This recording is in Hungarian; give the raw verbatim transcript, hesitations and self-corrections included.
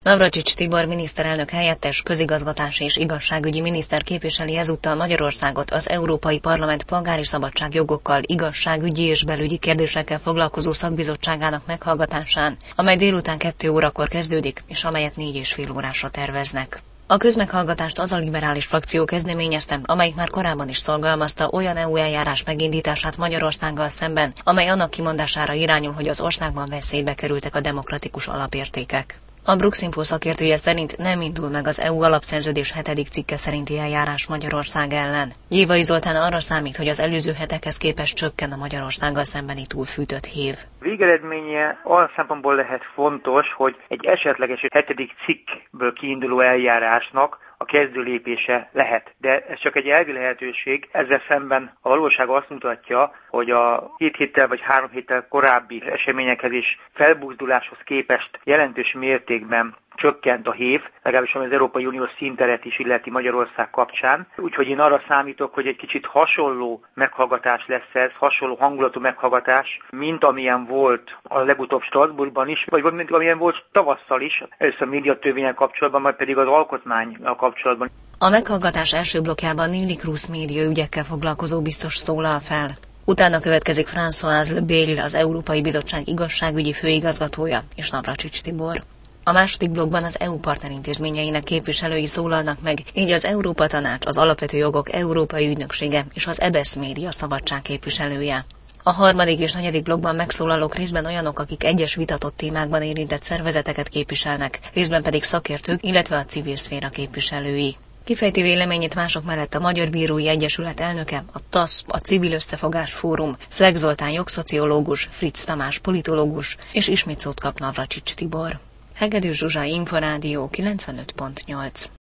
Navracsics Tibor miniszterelnök helyettes, közigazgatási és igazságügyi miniszter képviseli ezúttal Magyarországot az Európai Parlament polgári szabadságjogokkal, igazságügyi és belügyi kérdésekkel foglalkozó szakbizottságának meghallgatásán, amely délután kettő órakor kezdődik, és amelyet négy és fél órásra terveznek. A közmeghallgatást az a liberális frakció kezdeményezte, amelyik már korábban is szorgalmazta olyan é u eljárás megindítását Magyarországgal szemben, amely annak kimondására irányul, hogy az országban veszélybe kerültek a demokratikus alapértékek. A Bruxinfo szakértője szerint nem indul meg az é u alapszerződés hetedik cikke szerinti eljárás Magyarország ellen. Gyévai Zoltán arra számít, hogy az előző hetekhez képest csökken a Magyarországgal szembeni túlfűtött hév. Végeredménye olyan szempontból lehet fontos, hogy egy esetleges hetedik cikkből kiinduló eljárásnak a kezdőlépése lehet. De ez csak egy elvi lehetőség, ezzel szemben a valóság azt mutatja, hogy a két héttel vagy három héttel korábbi eseményekhez is felbuzduláshoz képest jelentős mértékben csökkent a hév, legalábbis ami az Európai Unió színteret is illeti Magyarország kapcsán. Úgyhogy én arra számítok, hogy egy kicsit hasonló meghallgatás lesz ez, hasonló hangulatú meghallgatás, mint amilyen volt a legutóbb Strasbourgban is, vagy mint amilyen volt tavasszal is, először a médiatörvénnyel kapcsolatban, majd pedig az alkotmánnyal kapcsolatban. A meghallgatás első blokkjában Neelie Kroes média ügyekkel foglalkozó biztos szólal fel. Utána következik Françoise Lebel, az Európai Bizottság igazságügyi főigazgatója, és Navracsics Tibor. A második blokkban az é u partnerintézményeinek képviselői szólalnak meg, így az Európa Tanács, az Alapvető Jogok Európai Ügynöksége és az é bé e es média szabadság képviselője. A harmadik és negyedik blokkban megszólalók részben olyanok, akik egyes vitatott témákban érintett szervezeteket képviselnek, részben pedig szakértők, illetve a civil szféra képviselői. Kifejti véleményét mások mellett a Magyar Bírói Egyesület elnöke, a TASZ, a Civil Összefogás Fórum, Fleck Zoltán jogszociológus, Fritz Tamás politológus, és ismét szót kap Navracsics Tibor. Hegedűs Zsuzsa, Inforádió kilencvenöt pont nyolc.